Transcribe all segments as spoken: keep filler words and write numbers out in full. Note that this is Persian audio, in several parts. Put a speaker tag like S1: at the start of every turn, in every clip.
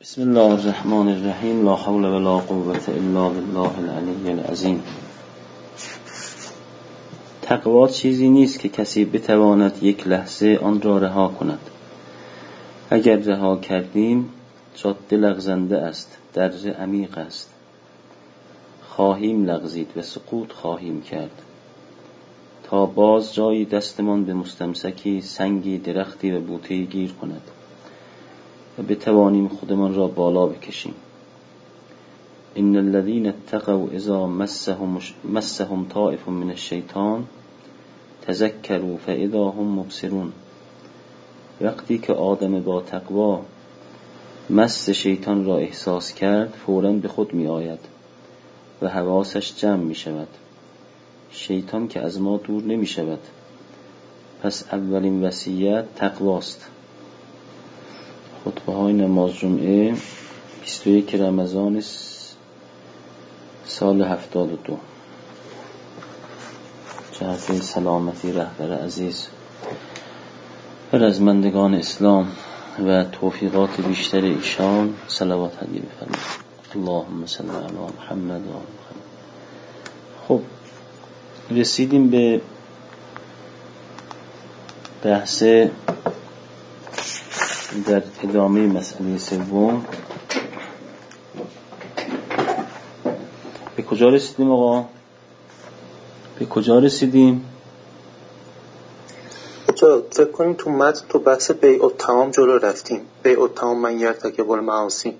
S1: بسم الله الرحمن الرحیم. لا حول ولا قوة الا بالله العلی العظیم. تقوا چیزی نیست که کسی بتواند یک لحظه آن را رها کند. اگر رها کردیم جاده لغزنده است، درج عمیق است. خواهیم لغزید و سقوط خواهیم کرد تا باز جایی دستمان به مستمسکی، سنگی، درختی و بوته‌ای گیر کند و بتوانیم خودمان را بالا بکشیم. ان الذين اتقوا اذا مسهم مسهم طائف من الشیطان تذکروا فاذا هم مبصرون. وقتی که آدم با تقوا مس شیطان را احساس کرد، فوراً به خود می آید و حواسش جمع می شود. شیطان که از ما دور نمی شود. پس اولین وصیت تقواست. خطبه های نماز جمعه بیست و یک رمضان سال هفتاد و دو. جهت سلامتی رهبر عزیز و رزمندگان اسلام و توفیقات بیشتر ایشان صلوات هدیه بفرمایید. اللهم صل علی محمد و آل محمد. خب رسیدیم به بحث در ادامه مسئله سوم. به کجا رسیدیم آقا؟ به کجا رسیدیم؟
S2: تو فکر کنیم تو متن تو بحث بیع الطعام جلو رفتیم. بیع الطعام من یرتکب المعاصی.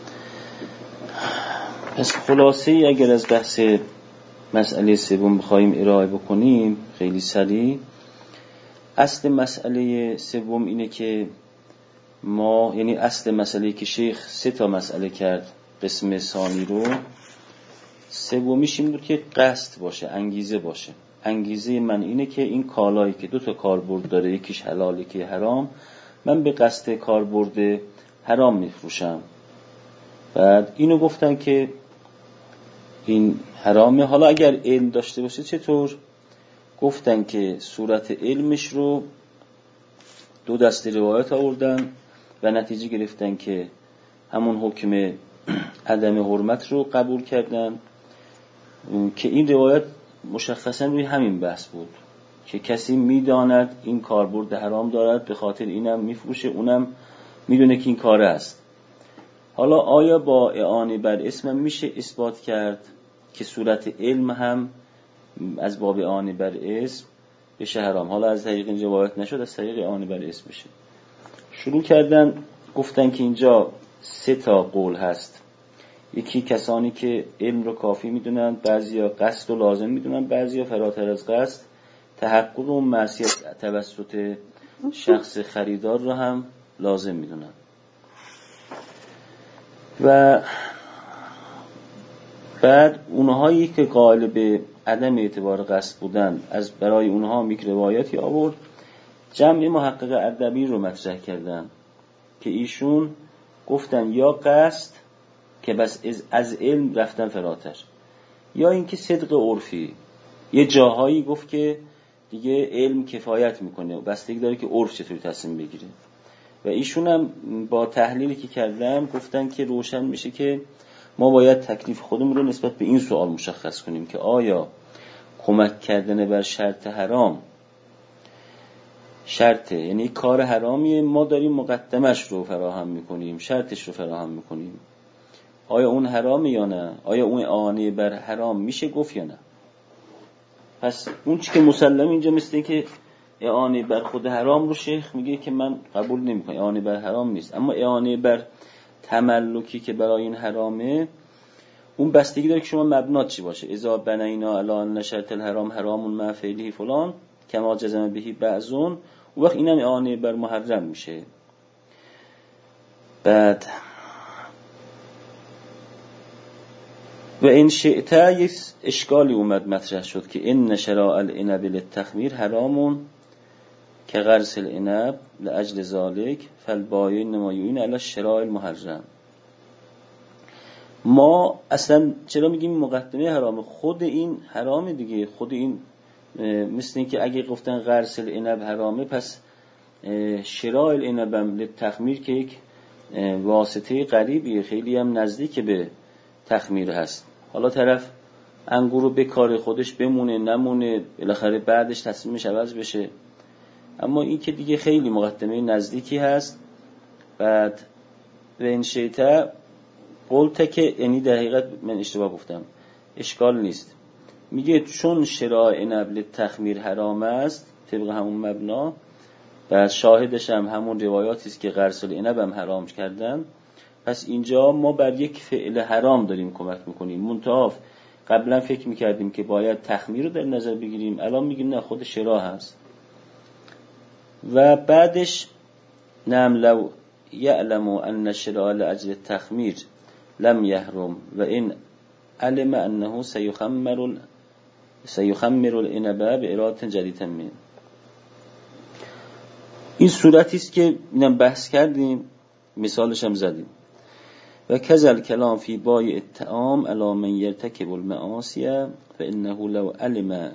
S1: پس خلاصه ای اگر از بحث مسئله سوم بخوایم ارائه بکنیم خیلی سریع، اصل مسئله سوم اینه که ما، یعنی اصل مسئله که شیخ سه تا مسئله کرد قسم ثانی رو، سومیش این بود که قصد باشه، انگیزه باشه. انگیزه من اینه که این کالایی که دو تا کاربرد داره، یکیش حلال یکی حرام، من به قصد کاربرد حرام میفروشم. بعد اینو گفتن که این حرامه. حالا اگر علم داشته باشه چطور؟ گفتن که صورت علمش رو دو دسته روایت آوردن و نتیجه گرفتن که همون حکم عدم حرمت رو قبول کردن که این روایت مشخصا روی همین بحث بود که کسی میداند این کاربرد حرام دارد، به خاطر اینم میفروشه، اونم میدونه که این کاره است. حالا آیا با اعانه بر اسم میشه اثبات کرد که صورت علم هم از باب اعانه بر اسم بشه حرام؟ حالا از طریق این روایت نشد، از طریق اعانه بر اسم بشه. شروع کردن گفتن که اینجا سه تا قول هست. یکی کسانی که علم رو کافی میدونن، بعضیا قصد رو لازم میدونن، بعضیا فراتر از قصد تحقق و معصیت توسط شخص خریدار رو هم لازم میدونن. و بعد اونهایی که قائل به عدم اعتبار قصد بودن، از برای اونها یک روایتی آورد. جمع محقق اردبیل رو مطرح کردن که ایشون گفتن یا قصد که بس از علم رفتن فراتر، یا اینکه صدق عرفی. یه جاهایی گفت که دیگه علم کفایت میکنه و بستگی داره که عرف چطوری تصمیم بگیره. و ایشون هم با تحلیلی که کردن گفتن که روشن میشه که ما باید تکلیف خودمون رو نسبت به این سوال مشخص کنیم که آیا کمک کردن بر شرط حرام شرطه، یعنی کار حرامیه، ما داریم مقدمش رو فراهم میکنیم، شرطش رو فراهم میکنیم، آیا اون حرامه یا نه؟ آیا اون اعانه بر حرام میشه گفت یا نه؟ پس اون چی که مسلم اینجا مثل که اعانه بر خود حرام رو شیخ میگه که من قبول نمیکنم، اعانه بر حرام نیست. اما اعانه بر تملکی که برای این حرامه، اون بستگی داره که شما مبنات چی باشه. اذا بنینا علی ان شرط الحرام حرام مع فعله فلان کما جزم به بعضون، اون وقت اینم اعانه بر محرم میشه. بعد و این شئتا یک اشکالی اومد مطرح شد که ان شراء العنب للتخمیر حرامون که غرس العنب لاجل ذلك فالبایع نمایون علی الشراء المحرم. ما اصلا چرا میگیم مقدمه حرامه؟ خود این حرامه دیگه. خود این مثل این که اگه گفتن غرس العنب حرامه، پس شراء العنب للتخمیر که یک واسطه غریبیه، خیلی هم نزدیک به تخمیر هست. حالا طرف انگور رو بکاره، خودش بمونه نمونه، بالاخره بعدش تصمیمش عوض بشه، اما این که دیگه خیلی مقدمه نزدیکی هست. بعد به این شیطه قلت که یعنی در حقیقت من اشتباه گفتم، اشکال نیست، میگه چون شراء عنب تخمیر حرام است طبق همون مبنا، و شاهدش هم همون روایاتی است که غرس العنب هم حرام کردن، پس اینجا ما بر یک فعل حرام داریم کمک میکنیم. منتها قبلا فکر میکردیم که باید تخمیر رو در نظر بگیریم، الان میگیم نه، خود شراء هست. و بعدش نعم لو یعلم ان شراء لاجل التخمیر لم یحرم و این علم انه سیخمر سیخمر العنب باراده جدیدة من. این صورتی است که اینم بحث کردیم، مثالش هم زدیم. و کذل کلام فی بایع الطعام علی من یرتکب المعاصی فانه لو علم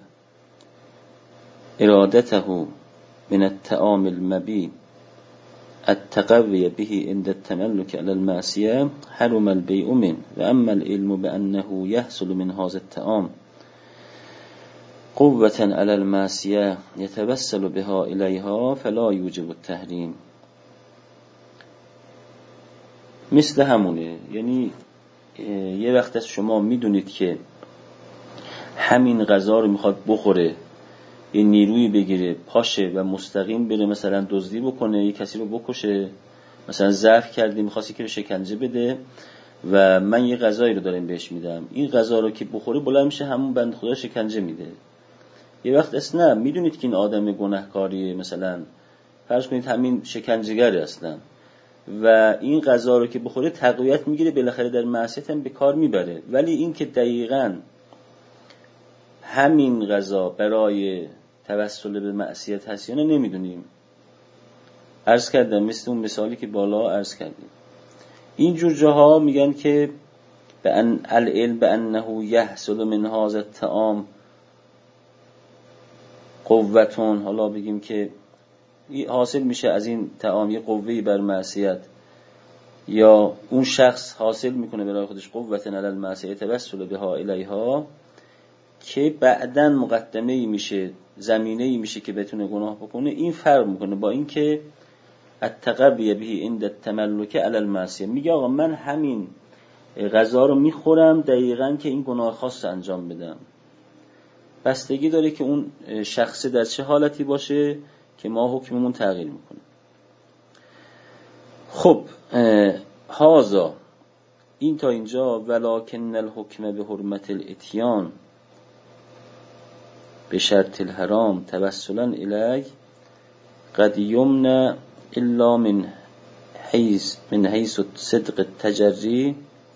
S1: ارادته من الطعام المبیع التقوی به عند التملك على المعصیه حرم البیع منه و اما العلم بانه یحصل من هذا الطعام قوة على المعصیه یتوسل بها الیها فلا یوجب التحریم. مثل همونه، یعنی یه وقت از شما میدونید که همین غذا رو میخواد بخوره، یه نیروی بگیره پاشه و مستقیم بره مثلا دزدی بکنه، یه کسی رو بکشه، مثلا ضعف کرده میخواستی که رو شکنجه بده و من یه غذایی رو دارم بهش میدم، این غذا رو که بخوره بلند میشه همون بنده خدا شکنجه میده. یه وقت اصلا میدونید که این آدم گناهکاریه، مثلا فرض کنید همین شکنجه‌گر اصلا، و این غذا رو که بخوره تقویت میگیره، بالاخره در معصیت هم به کار میبره. ولی این که دقیقاً همین غذا برای توسل به معصیت هست یا نه نمیدونیم. عرض کردم مثل اون مثالی که بالا عرض کردیم، این جور جاها میگن که به ان العلم بانه یحصل من هذا الطعام قوتون، حالا بگیم که حاصل میشه از این طعام یه قوهی بر معصیت، یا اون شخص حاصل میکنه برای خودش قوت علی المعصیه توسل بها الیها، که بعدن مقدمه ای میشه، زمینه ای میشه که بتونه گناه بکنه. این فرق میکنه با این که التقوی به عند التملک علی المعصیه. میگه آقا من همین غذا رو میخورم دقیقاً که این گناه خاص انجام بدم. بستگی داره که اون شخص در چه حالتی باشه که ما حکممون تغییر میکنه. خب هازا این تا اینجا. ولکن الحکم به حرمت الاتیان به شرط الحرام توسلا الیه قد یمنع الا من حیث من حیث صدق التجری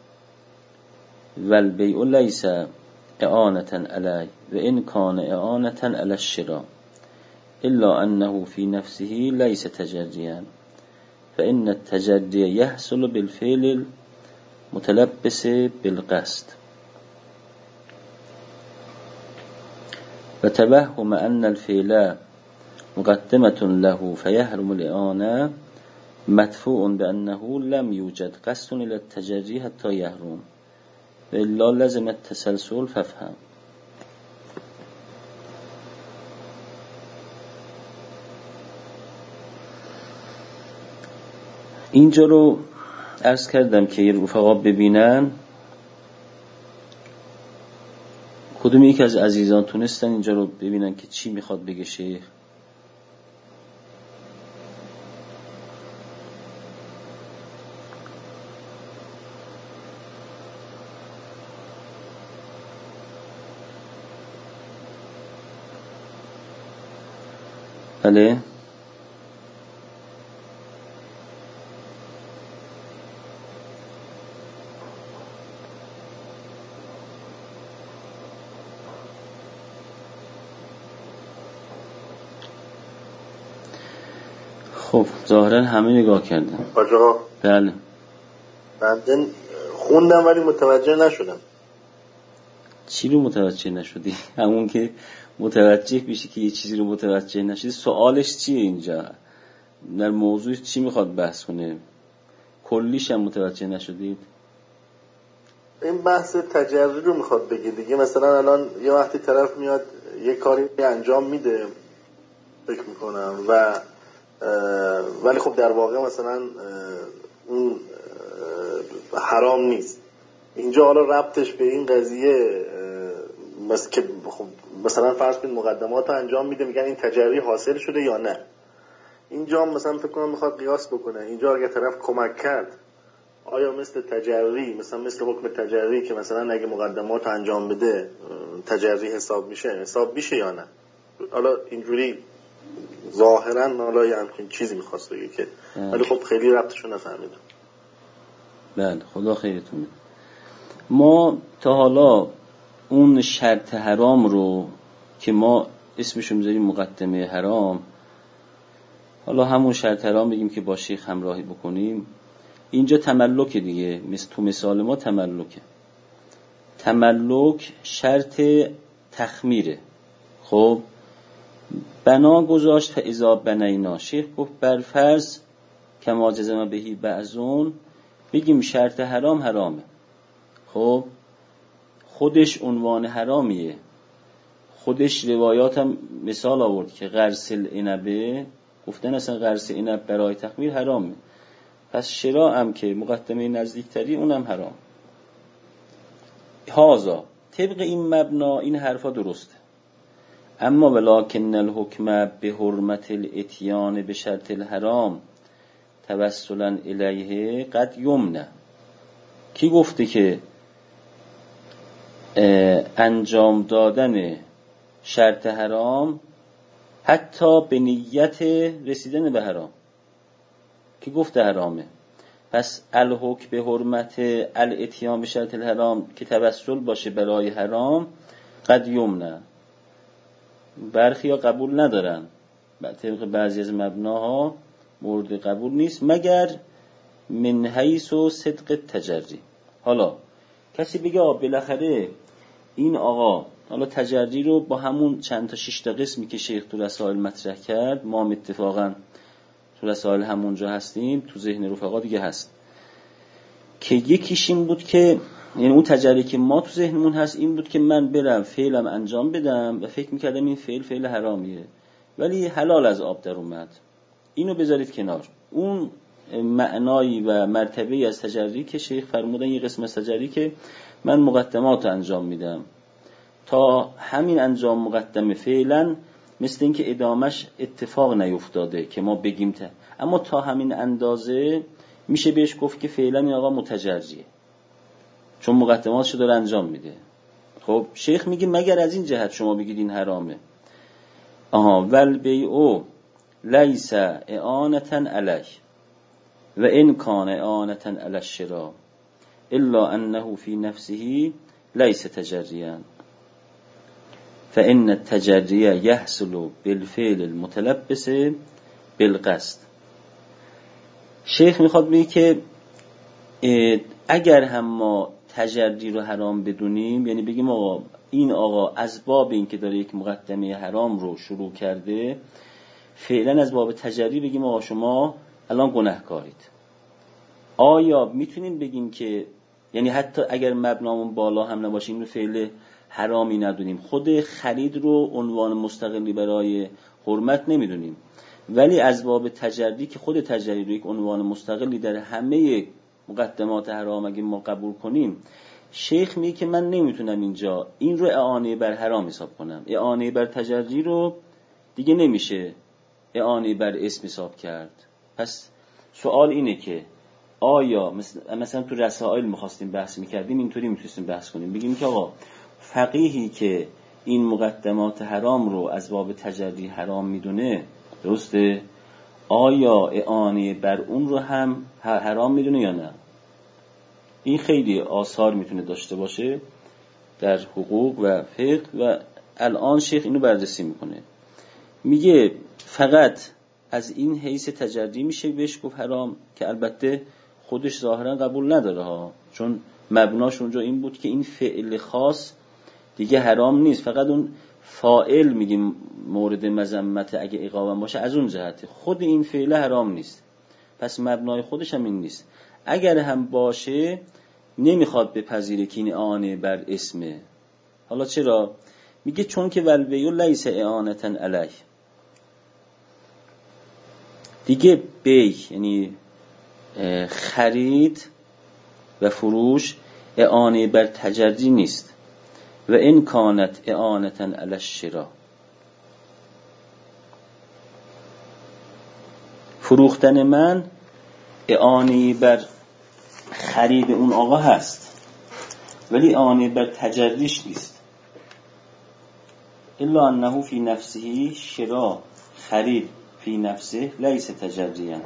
S1: والبیع لیس اعانة علیه و ان کان اعانة علی الشراء الا انه فی نفسه لیس تجریا فان التجری یحصل بالفعل متلبس بالقصد و توهم ان الفعل مقدمة له فيحرم الإعانة مدفوع بأنه لم يوجد قصد إلى التجري حتى يحرم وإلا لزم التسلسل فافهم. اینجا رو عرض کردم که رفقا ببینن کدوم یک از عزیزان تونستن اینجا رو ببینن که چی میخواد بگه شیخ. بله خب ظاهرا همه نگاه کردن.
S2: آجا
S1: بله
S2: بنده خوندم ولی متوجه نشدم.
S1: چی رو متوجه نشدی؟ همون که متوجه بشی که یه چیزی رو متوجه نشدی. سوالش چیه اینجا؟ در موضوع چی میخواد بحث کنه؟ کلیش هم متوجه نشدید؟
S3: این بحث تجربی رو میخواد بگی دیگه. مثلا الان یه وقتی طرف میاد یه کاری انجام میده فکر میکنم و ولی خب در واقع مثلا اون حرام نیست. اینجا حالا ربطش به این قضیه مثل که خب مثلا فرض کنید مقدمات رو انجام میده میگن این تجربی حاصل شده یا نه. اینجا مثلا فکر کنم میخواد قیاس بکنه. اینجا اگه طرف کمک کرد آیا مثل تجربی، مثلا مثل حکم تجربی که مثلا اگه مقدمات انجام بده تجربی حساب میشه، حساب میشه یا نه؟ حالا اینجوری ظاهرا حالا یه همچین چیزی میخواست بگه که ولی خب خیلی ربطشو نفهمیدم.
S1: بله خدا خیرتون بده. ما تا حالا اون شرط حرام رو که ما اسمشو میذاریم مقدمه حرام، حالا همون شرط حرام بگیم که با شیخ همراهی بکنیم، اینجا تملک دیگه، مثل تو مثال ما تملکه. تملک شرط تخمیره. خب بنا گذاشت فاذا بنینا، شیخ گفت بر فرض کما جزم بهی بعضون، بگیم شرط حرام حرامه. خب خودش عنوان حرامیه، خودش روایات هم مثال آورد که غرس العنبه، گفتن اصلا غرس عنب برای تخمیر حرامه، پس شراء هم که مقدمه نزدیکتری اونم حرام. هازا طبق این مبنا این حرفا درسته. اما ولکن الحکم به حرمت الاتیان به شرط الحرام توسلا الیه قد یمنع. کی گفته که انجام دادن شرط حرام حتی به نیت رسیدن به حرام، کی گفته حرامه؟ پس الحکم به حرمت الاتیان به شرط الحرام که توسل باشه برای حرام قد یمنع، برخی ها قبول ندارن، طبق بعضی از مبناها مورد قبول نیست مگر من حیث و صدق تجری. حالا کسی بگه بالاخره این آقا حالا تجری رو با همون چند تا شش تا قسمی که شیخ تو رسائل مطرح کرد، ما اتفاقا تو رسائل همونجا هستیم، تو ذهن رفقا دیگه هست، که یکیش این بود که یعنی اون تجری که ما تو ذهنمون هست این بود که من برم فعلم انجام بدم و فکر میکردم این فعل فعل حرامیه ولی حلال از آب در اومد، اینو بذارید کنار. اون معنایی و مرتبه‌ای از تجری که شیخ فرمودن یه قسم از تجری که من مقدمات انجام میدم تا همین انجام مقدمه فعلا مثل این که ادامش اتفاق نیفتاده که ما بگیم ته، اما تا همین اندازه میشه بهش گفت که فعلا این آقا متجریه چون مقدماتشو داره انجام میده. خب شیخ میگه مگر از این جهت شما بگید این حرامه. آها ول بیعو لیس اعانتا علیه و ان کان اعانتا علی الشراء الا انه فی نفسه لیس تجریا فان التجری یحصل بالفعل المتلبس بالقصد. شیخ میخواد بگه که اگر هم ما تجری رو حرام بدونیم، یعنی بگیم آقا این آقا از باب این که داره یک مقدمه حرام رو شروع کرده فعلا از باب تجری بگیم آقا شما الان گناهکارید، آیا میتونیم بگیم که یعنی حتی اگر مبنامون بالا هم نباشه این رو فعل حرامی ندونیم، خود خرید رو عنوان مستقلی برای حرمت نمیدونیم ولی از باب تجری که خود تجری رو یک عنوان مستقلی در همه مقدمات حرام اگه ما قبول کنیم، شیخ میگه که من نمیتونم اینجا این رو اعانه بر حرام حساب کنم، اعانه بر تجری رو دیگه نمیشه اعانه بر اسم حساب کرد. پس سوال اینه که آیا مثلا تو رسائل میخواستیم بحث میکردیم اینطوری میتونستیم بحث کنیم بگیم که آقا فقیهی که این مقدمات حرام رو از باب تجری حرام میدونه درسته، آیا اعانه بر اون رو هم حرام میدونه یا نه؟ این خیلی آثار میتونه داشته باشه در حقوق و فقه و الان شیخ اینو بررسی میکنه، میگه فقط از این حیث تجری میشه بهش گفت حرام که البته خودش ظاهرا قبول نداره ها، چون مبناش اونجا این بود که این فعل خاص دیگه حرام نیست، فقط اون فاعل میگیم مورد مذمت اگه عقابم باشه از اون جهته، خود این فعل حرام نیست، پس مبنای خودش هم این نیست. اگر هم باشه نمیخواد بپذیره که این اعانه بر اسمه. حالا چرا؟ میگه چون که والبیع لیس اعانة علیه. دیگه بی یعنی خرید و فروش اعانه بر تجری نیست. و این کانت اعانة علی الشراء، فروختن من اعانه بر خرید اون آقا هست ولی اعانه بر تجریش نیست. الا انه فی نفسه شراء، خرید فی نفسه لیس تجریان.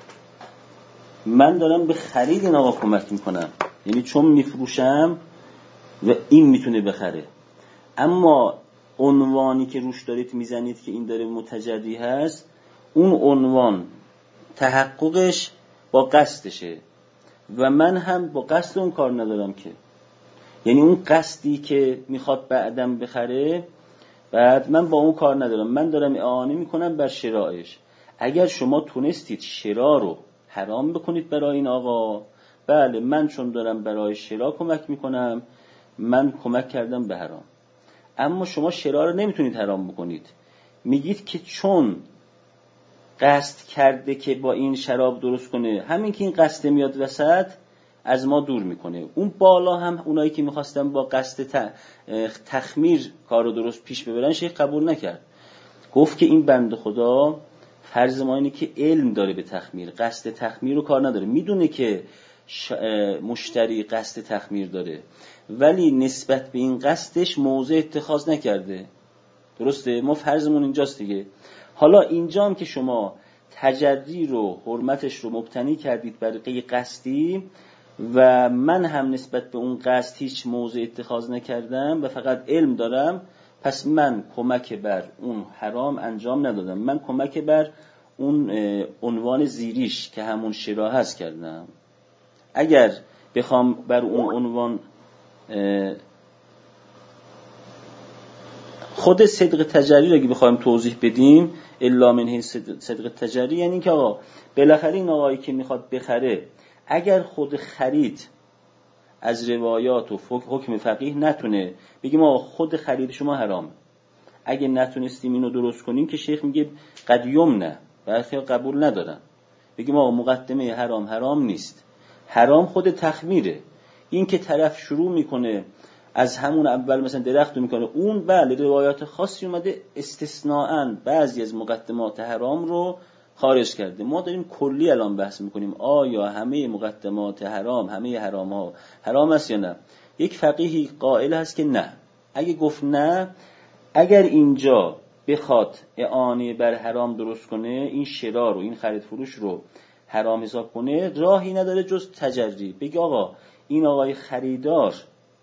S1: من دارم به خرید این آقا کمک میکنم، یعنی چون میفروشم و این میتونه بخره، اما عنوانی که روش دارید میزنید که این داره متجری هست، اون عنوان تحققش با قصدشه و من هم با قصد اون کار ندارم که، یعنی اون قصدی که میخواد بعدم بخره بعد من با اون کار ندارم، من دارم اعانه میکنم بر شرایش. اگر شما تونستید شرا رو حرام بکنید برای این آقا، بله من چون دارم برای شرا کمک میکنم من کمک کردم به حرام. اما شما شرا رو نمیتونید حرام بکنید، میگید که چون قصد کرده که با این شراب درست کنه، همین که این قصد میاد وسط از ما دور میکنه. اون بالا هم اونایی که میخواستن با قصد تخمیر کار رو درست پیش ببرن شیخ قبول نکرد، گفت که این بنده خدا فرض ما اینه که علم داره به تخمیر، قصد تخمیر رو کار نداره، میدونه که مشتری قصد تخمیر داره ولی نسبت به این قصدش موضع اتخاذ نکرده. درسته؟ ما فرضمون اینجاست دیگه. حالا اینجا هم که شما تجری رو حرمتش رو مبتنی کردید بر قصدی و من هم نسبت به اون قصد هیچ موضع اتخاذ نکردم و فقط علم دارم، پس من کمک بر اون حرام انجام ندادم، من کمک بر اون عنوان زیریش که همون شرا هست کردم. اگر بخوام بر اون عنوان خود صدق تجری رو اگه بخوایم توضیح بدیم، الا من صدق تجری یعنی که آقا بالاخره این آقایی که میخواد بخره اگر خود خرید از روایات و حکم فقیه نتونه بگیم آقا خود خرید شما حرامه، اگه نتونستیم اینو درست کنیم که شیخ میگه قد یمنه، برخی قبول ندارن، بگیم آقا مقدمه حرام حرام نیست، حرام خود تخمیره. این که طرف شروع میکنه از همون اول مثلا درخت رو میکنه، اون بله روایات خاصی اومده استثناءً بعضی از مقدمات حرام رو خارج کرده. ما داریم کلی الان بحث میکنیم آیا همه مقدمات حرام، همه حرام ها حرام است یا نه. یک فقیهی قائل هست که نه. اگه گفت نه، اگر اینجا بخواد اعانه بر حرام درست کنه، این شرا رو، این خرید فروش رو حرام حساب کنه، راهی نداره جز تجری. بگه آقا این آقای خریدار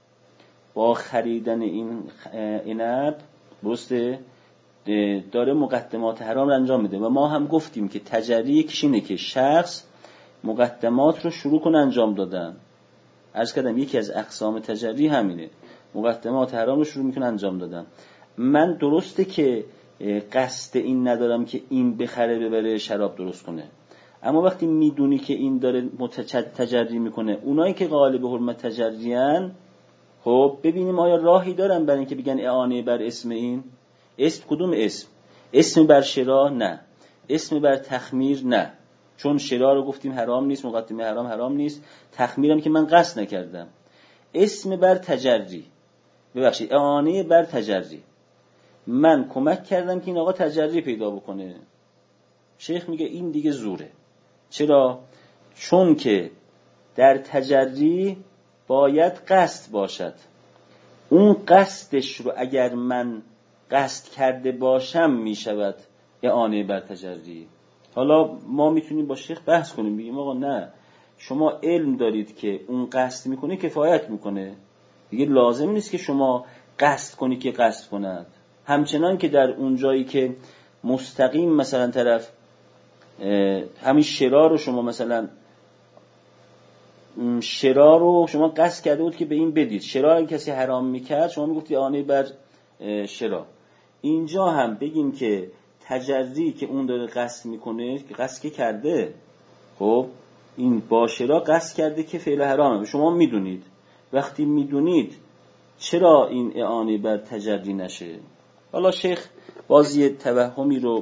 S1: با خریدن این عنب درسته داره مقدمات حرام رو انجام میده و ما هم گفتیم که تجری یکیش اینه که شخص مقدمات رو شروع کنه انجام دادن. عرض کردم یکی از اقسام تجری همینه، مقدمات حرام رو شروع میکنه انجام دادن. من درسته که قصد این ندارم که این بخره ببره شراب درست کنه، اما وقتی میدونی که این داره تجری میکنه، اونایی که قائل به حرمت تجریان، خب ببینیم آیا راهی دارن برای اینکه بگن اعانه بر اسم این. اسم کدوم اسم؟ اسم بر شرا نه، اسم بر تخمیر نه، چون شرا رو گفتیم حرام نیست، مقدمه حرام حرام نیست، تخمیرم که من قصد نکردم. اسم بر تجری، ببخشید اعانه بر تجری، من کمک کردم که این آقا تجری پیدا بکنه. شیخ میگه این دیگه زوره. چرا؟ چون که در تجری باید قصد باشد، اون قصدش رو اگر من قصد کرده باشم میشود اعانه بر تجری. حالا ما میتونیم با شیخ بحث کنیم، بگیم آقا نه شما علم دارید که اون قصد میکنه کفایت میکنه، دیگه لازم نیست که شما قصد کنی که قصد کند. همچنان که در اون جایی که مستقیم مثلا طرف همین شرا رو شما مثلا شرا رو شما قصد کرده بود که به این بدید، شرا اگه کسی حرام میکرد شما میگفتی اعانه بر شرا. اینجا هم بگیم که تجری که اون داره قصد میکنه، که قصد که کرده، خب این با شرا قصد کرده که فعل حرامه. شما میدونید، وقتی میدونید چرا این اعانه بر تجری نشه؟ حالا شیخ بازی توهمی رو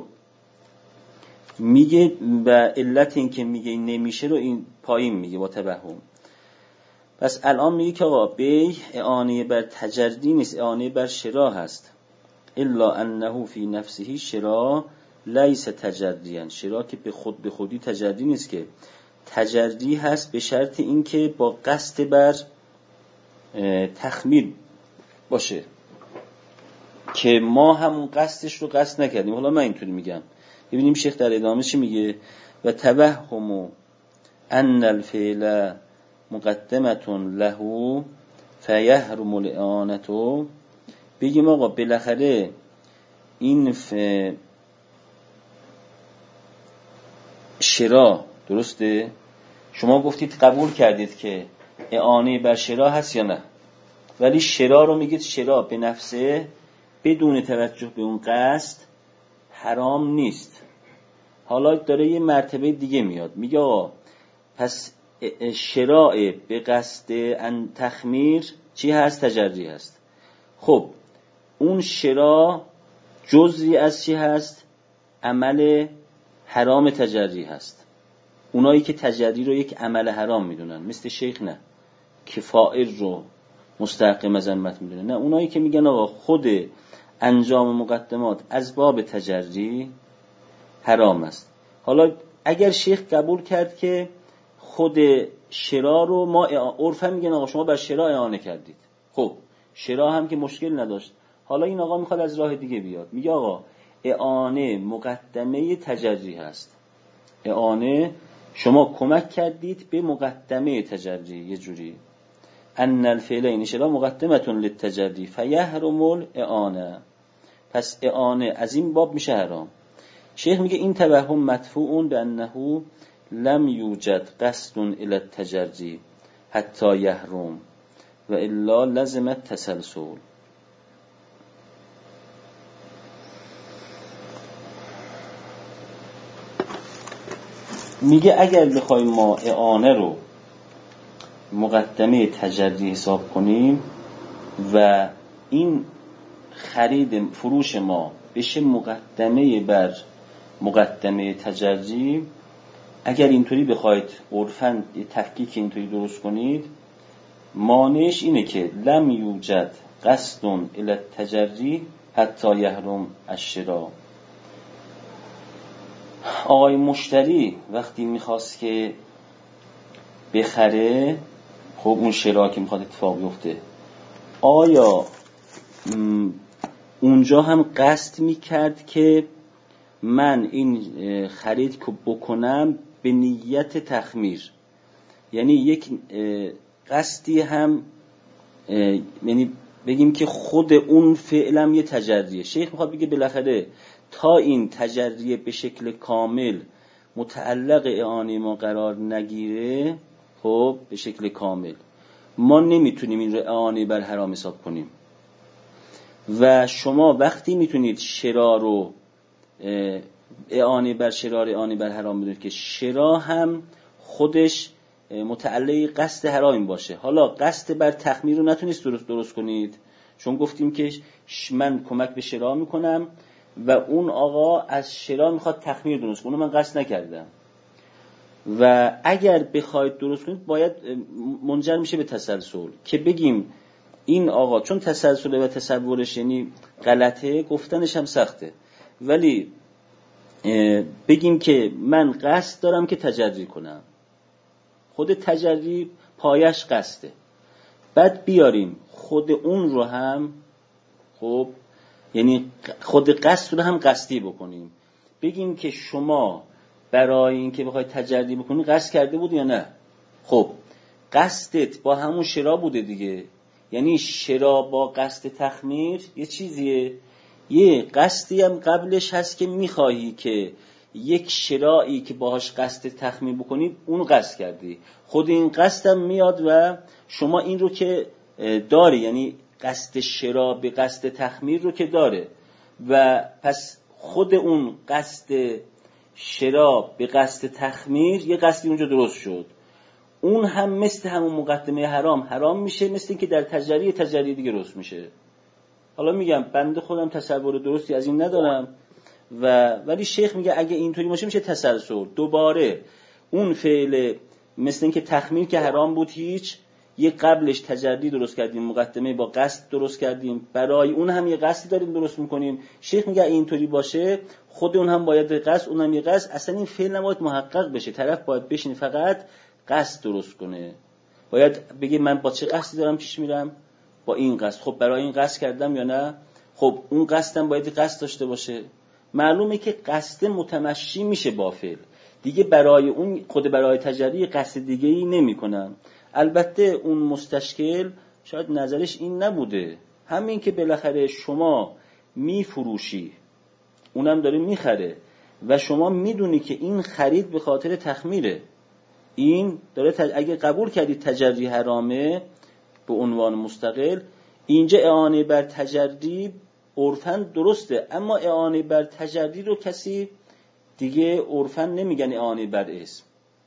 S1: میگه و علت این که میگه این نمیشه رو این پایین میگه با توهم. پس الان میگه که آقا بی اعانه بر تجری نیست، اعانه بر شرا هست. الا انه فی نفسه شرا لیس تجریان، شرا که به خود به خودی تجری نیست، که تجری هست به شرط این که با قصد بر تخمیر باشه، که ما همون قصدش رو قصد نکردیم. حالا من اینطوری میگم، ببینیم شیخ در ادامه چی میگه. و توهم ان الفعل مقدمتون له فیحرم الاعانه، بگیم آقا بالاخره این ف... شرا درسته، شما گفتید قبول کردید که اعانه بر شرا هست یا نه، ولی شرا رو میگید شرا به نفسه بدون توجه به اون قصد حرام نیست. حالا داره یه مرتبه دیگه میاد، میگه آقا پس شراء به قصد ان تخمیر چی هست؟ تجری هست. خب اون شرا جزئی از چی هست؟ عمل حرام تجری هست. اونایی که تجری رو یک عمل حرام میدونن مثل شیخ نه، که فاعل رو مستحق مذمت میدونه، نه، اونایی که میگن آقا خود انجام مقدمات از باب تجری حرام است. حالا اگر شیخ قبول کرد که خود شرا رو ما عرفا میگن آقا شما بر شرا اعانه کردید، خب شرا هم که مشکل نداشت، حالا این آقا میخواد از راه دیگه بیاد، میگه آقا اعانه مقدمه تجری هست. اعانه شما کمک کردید به مقدمه تجری، یه جوری ان الفعل این شرا مقدمتون للتجری فیحرم الاعانه، پس اعانه از این باب میشه حرام. شیخ میگه این توهم مدفوع به انه لم یوجد قصد الی التجری حتی یحرم و الا لزم التسلسل. میگه اگر بخوایم ما اعانه رو مقدمه تجری حساب کنیم و این خرید فروش ما بشه مقدمه بر مقدمه تجری، اگر اینطوری بخواید عرفاً یه تفکیک اینطوری درست کنید، مانعش اینه که لم یوجد قصد الی التجری حتی یحرم الشرا. آقای مشتری وقتی میخواست که بخره، خب اون شرا که میخواد اتفاق بیفته، آیا اونجا هم قصد میکرد که من این خرید که بکنم به نیت تخمیر، یعنی یک قصدی هم، یعنی بگیم که خود اون فعلم یه تجریه. شیخ میخواد بگه بالاخره تا این تجریه به شکل کامل متعلق اعانه ما قرار نگیره، خب به شکل کامل ما نمیتونیم این رو اعانه بر حرام حساب کنیم. و شما وقتی میتونید شرا رو اعانه بر شرا رو اعانه بر حرام بدونید که شرا هم خودش متعلق قصد حرام باشه. حالا قصد بر تخمیر رو نتونید درست درست کنید، چون گفتیم که من کمک به شرا میکنم و اون آقا از شرا میخواد تخمیر درست کنه، من قصد نکردم. و اگر بخواید درست کنید باید منجر میشه به تسلسل، که بگیم این آقا چون تسلسل و تصورش یعنی غلطه، گفتنش هم سخته، ولی بگیم که من قصد دارم که تجری کنم، خود تجری پایش قصده، بعد بیاریم خود اون رو هم، خب یعنی خود قصد رو هم قصدی بکنیم، بگیم که شما برای این که بخوای تجری بکنی قصد کرده بود یا نه. خب قصدت با همون شرا بوده دیگه، یعنی شرا با قصد تخمیر یه چیزیه، یه قصدی هم قبلش هست که میخوایی که یک شرایی که باهاش قصد تخمیر بکنید اون قصد کردی، خود این قصد هم میاد و شما این رو که داری، یعنی قصد شرا به قصد تخمیر رو که داره، و پس خود اون قصد شرا به قصد تخمیر، یه قصدی اونجا درست شد، اون هم مثل همون مقدمه حرام حرام میشه، مثل این که در تجری تجری دیگه درست میشه. حالا میگم بنده خودم تصور درستی از این ندارم و ولی شیخ میگه اگه اینطوری باشه میشه تسلسل. دوباره اون فعل مثل این که تخمیر که حرام بود هیچ، یه قبلش تجری درست کردیم، مقدمه با قصد درست کردیم، برای اون هم یه قصدی داریم درست میکنیم. شیخ میگه اینطوری باشه خود اون هم باید قصد، اون هم یه قصد، اصلا این فعل نباید محقق بشه، طرف باید بشینه فقط قصد درست کنه، باید بگه من با چه قصدی دارم پیش میرم، با این قصد. خب برای این قصد کردم یا نه؟ خب اون قصدم باید قصد داشته باشه. معلومه که قصد متمشی میشه با فعل دیگه، برای اون خود برای تجری قصد دیگه ای نمی کنم. البته اون مستشکل شاید نظرش این نبوده، همین که بالاخره شما میفروشی اونم داره میخره و شما میدونی که این خرید به خاطر تخمیره، این داره تج... اگه قبول کردید تجری حرامه به عنوان مستقل، اینجا اعانه بر تجری عرفاً درسته، اما اعانه بر تجری رو کسی دیگه عرفاً نمیگن اعانه بر اسم،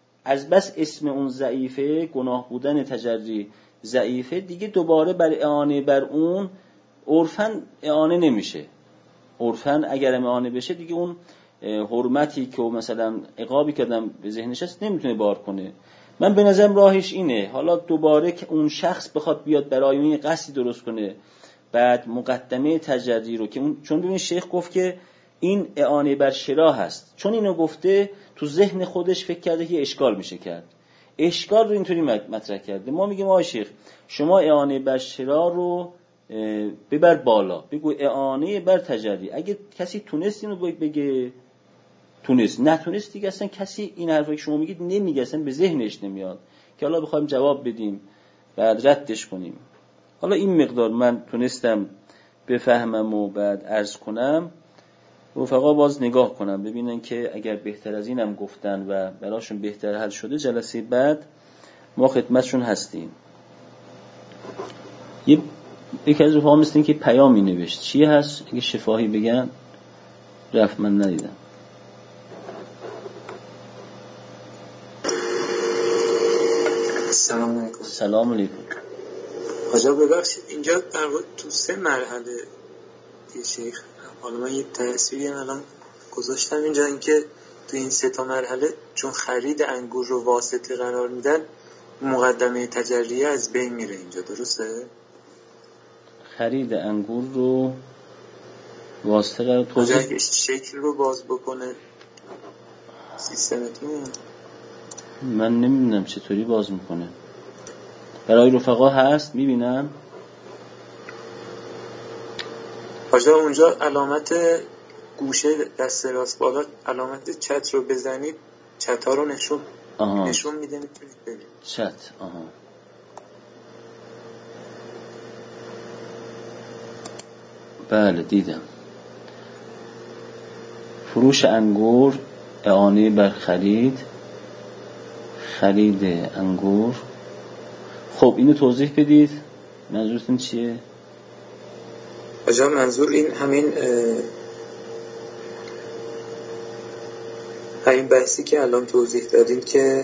S1: از بس اسم اون ضعیفه، گناه بودن تجری ضعیفه، دیگه دوباره بر اعانه بر اون عرفاً اعانه نمیشه. عرفاً اگر اعانه بشه دیگه اون حرمتی که مثلا عقابی کردم به ذهنش هست نمیتونه بار کنه. من به نظرم راهش اینه، حالا دوباره که اون شخص بخواد بیاد برای اون قصدی درست کنه، بعد مقدمه تجری رو که اون، چون ببین شیخ گفت که این اعانه بر شرا هست، چون اینو گفته تو ذهن خودش فکر کرده که اشکال میشه کرد، اشکال رو اینطوری مطرح کرده. ما میگیم آقای شیخ شما اعانه بر شرا رو ببر بالا، بگو اعانه بر تجری. اگه کسی تونست اینو بگه تونست، نتونست دیگه اصلا کسی این حرفی که شما میگید نمیگه، اصلا به ذهنش نمیاد که حالا بخوایم جواب بدیم بعد ردش کنیم. حالا این مقدار من تونستم بفهمم و بعد عرض کنم، رفقا باز نگاه کنم ببینن که اگر بهتر از اینم گفتن و براشون بهتر حل شده، جلسه بعد ما خدمتشون هستیم. یه یکی از رفقا مثل این که پیامی نوشت، چی هست؟ اگه شفاهی بگن. رفت من ندیدم.
S4: سلام علیکم.
S1: سلام علیکم.
S4: آجا ببخشید اینجا در واقع تو سه مرحله یه شیخ، حالا من یه تصویری الان گذاشتم اینجا، اینکه تو این سه تا مرحله چون خرید انگور رو واسطه قرار میدن، مقدمه تجریه از بین میره اینجا، درسته؟
S1: خرید انگور رو واسطه قرار توضیح
S4: اگه شکل رو باز بکنه سیستمتون،
S1: من نمیدونم چطوری باز میکنه. برای رفقا هست میبینم.
S4: آجا اونجا علامت گوشه دست راست بالا علامت چت رو بزنید، چت ها رو نشون آها. نشون میده، میتونید ببینید
S1: چت. آها بله دیدم. فروش انگور، اعانه بر خرید، خرید انگور. خب اینو توضیح بدید، منظورتون چیه؟
S4: آجا منظور این همین همین بحثی که الان توضیح دادیم که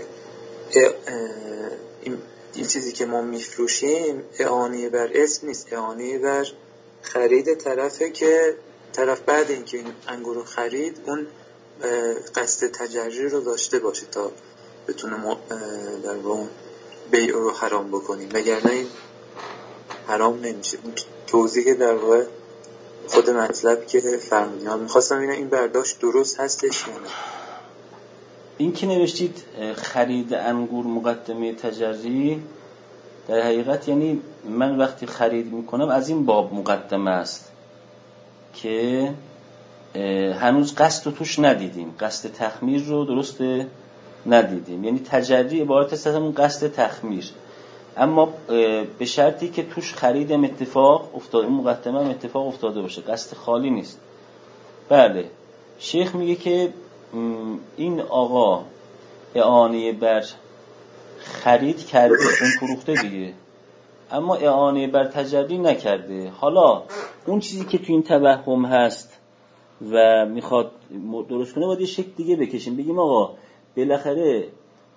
S4: این, این چیزی که ما میفروشیم اعانه بر اسم نیست، اعانه بر خرید طرفه که طرف بعد اینکه این انگور رو خرید اون قصد تجری رو داشته باشه تا بتونه در واقع بیع رو حرام بکنیم، وگرنه این حرام نمیشه. توضیح در واقع خود مطلب که فرمودیم. میخواستم اینه این برداشت درست هستش یا نه؟
S1: این که نوشتید خرید انگور مقدمه تجری، در حقیقت یعنی من وقتی خرید میکنم از این باب مقدمه است که هنوز قصد رو توش ندیدیم، قصد تخمیر رو درسته ندیدیم، یعنی تجری عبارت است از همون قصد تخمیر، اما به شرطی که توش خریدم اتفاق افتاده، این مقدمه هم اتفاق افتاده باشه، قصد خالی نیست. بله شیخ میگه که این آقا اعانه بر خرید کرده، اون فروخته دیگه، اما اعانه بر تجری نکرده. حالا اون چیزی که تو این توهم هست و میخواد درست کنه باید یه شکل دیگه بکشیم، بگیم آقا بالاخره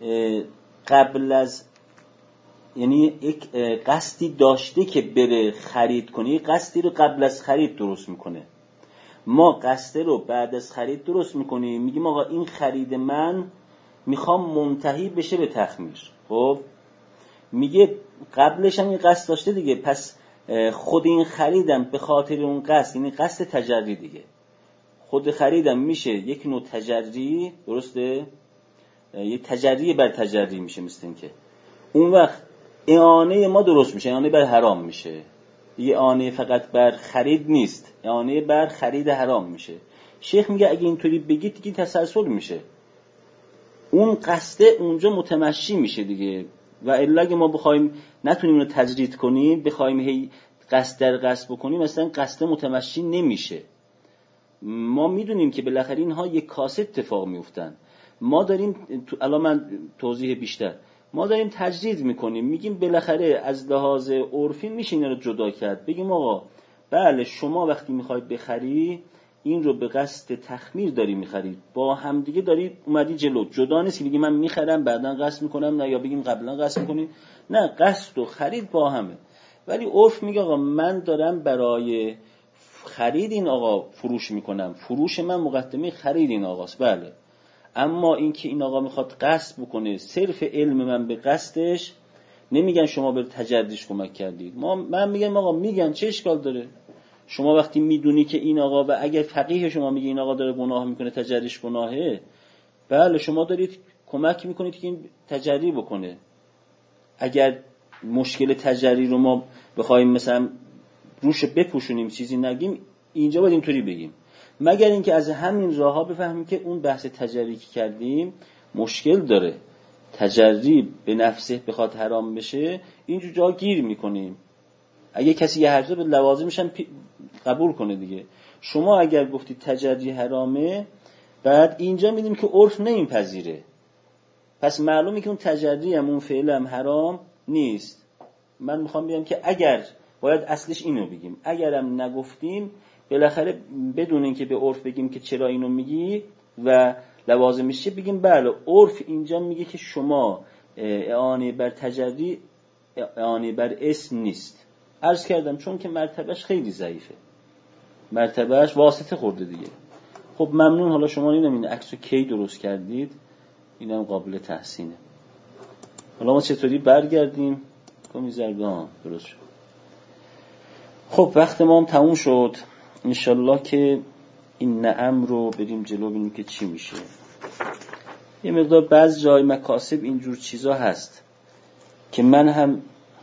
S1: قبل از، یعنی یک قصدی داشته که بره خرید کنه، یک قصدی رو قبل از خرید درست میکنه، ما قصد رو بعد از خرید درست میکنیم، میگیم آقا این خرید من میخوام منتهی بشه به تخمیر. خب میگه قبلش هم این قصد داشته دیگه، پس خود این خریدم به خاطر اون قصد، یعنی قصد تجری دیگه، خود خریدم میشه یک نوع تجری، درسته؟ یک تجری بر تجری میشه، مثل این که اون وقت اعانه ما درست میشه، اعانه بر حرام میشه، یه اعانه فقط بر خرید نیست، اعانه بر خرید حرام میشه. شیخ میگه اگه اینطوری بگید دیگه تسلسل میشه، اون قصد اونجا متمشی میشه دیگه، و الا اگه ما بخوایم نتونیم اونو تجرید کنیم، بخوایم هی قصد در قصد بکنیم، مثلا قصد متمشی نمیشه. ما میدونیم که بالاخره اینها یک کاسه اتفاق میفتن، ما داریم الان من توضیح بیشتر، ما داریم تجرید میکنیم، میگیم بالاخره از لحاظ عرفی میشه اینا رو جدا کرد، بگیم آقا بله شما وقتی میخواید بخری این رو به قصد تخمیر داری میخرید، با همدیگه داری اومدی جلو، جدا نیست بگیم من میخرم بعداً قصد میکنم، نه یا بگیم قبلا قصد میکنی، نه قصد و خرید با همه. ولی عرف میگه آقا من دارم برای خرید این آقا فروش میکنم، فروش من مقدمه خرید این آقاست، بله، اما این که این آقا میخواد قصد بکنه، صرف علم من به قصدش، نمیگن شما به تجریش کمک کردید، ما من میگم آقا میگن چه اشکال داره، شما وقتی میدونی که این آقا، و اگر فقیه شما میگه این آقا داره گناه میکنه، تجریش گناهه، بله شما دارید کمک میکنید که این تجری بکنه. اگر مشکل تجری رو ما بخوایم مثلا روش بپوشونیم چیزی نگیم، اینجا باید اینطوری بگیم، مگر اینکه از همین راهها بفهمیم که اون بحث تجری که کردیم مشکل داره، تجری به نفسه بخواد حرام بشه، اینجور جا گیر میکنیم. اگه کسی یه حرفه به لوازمش هم قبول کنه دیگه. شما اگر گفتی تجری حرامه، بعد اینجا میدیم که عرف نمیپذیره، پس معلومه که اون تجری هم اون فعل هم حرام نیست. من میخوام بگم که اگر باید اصلش اینو بگیم، اگرم نگفتیم بالاخره بدون اینکه به عرف بگیم که چرا اینو میگی و لوازمش چیه، بگیم بله عرف اینجا میگه که شما اعانه بر تجری اعانه بر اسم نیست. عرض کردم چون که مرتبهش خیلی ضعیفه، مرتبهش واسطه خورده دیگه. خب ممنون، حالا شما اینم این عکسو کی درست کردید، اینم قابل تحسینه. حالا ما چطوری برگردیم کمی زرگان درست شد. خب وقت ما هم تموم شد، انشالله که این نعم رو بریم جلو ببینیم که چی میشه. یه مقدار بعض جای مکاسب اینجور چیزا هست که من هم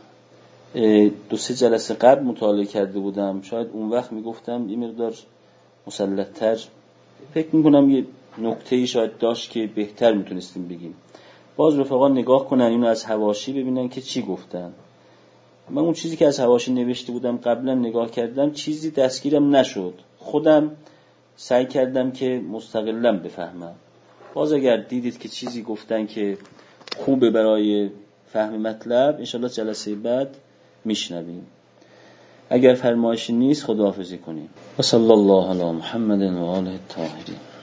S1: دو سه جلسه قبل مطالعه کرده بودم، شاید اون وقت میگفتم یه مقدار مسلط‌تر، فکر میکنم یه نکته‌ای شاید داشت که بهتر میتونستیم بگیم. باز رفقا نگاه کنن اینو از حواشی ببینن که چی گفتن. من اون چیزی که از حواشی نوشته بودم قبلا نگاه کردم، چیزی دستگیرم نشد، خودم سعی کردم که مستقلاً بفهمم. باز اگر دیدید که چیزی گفتن که خوبه برای فهم مطلب، انشالله جلسه بعد میشنویم. اگر فرمایشی نیست خداحافظی کنیم. و صلی الله علی محمد و آله الطاهرین.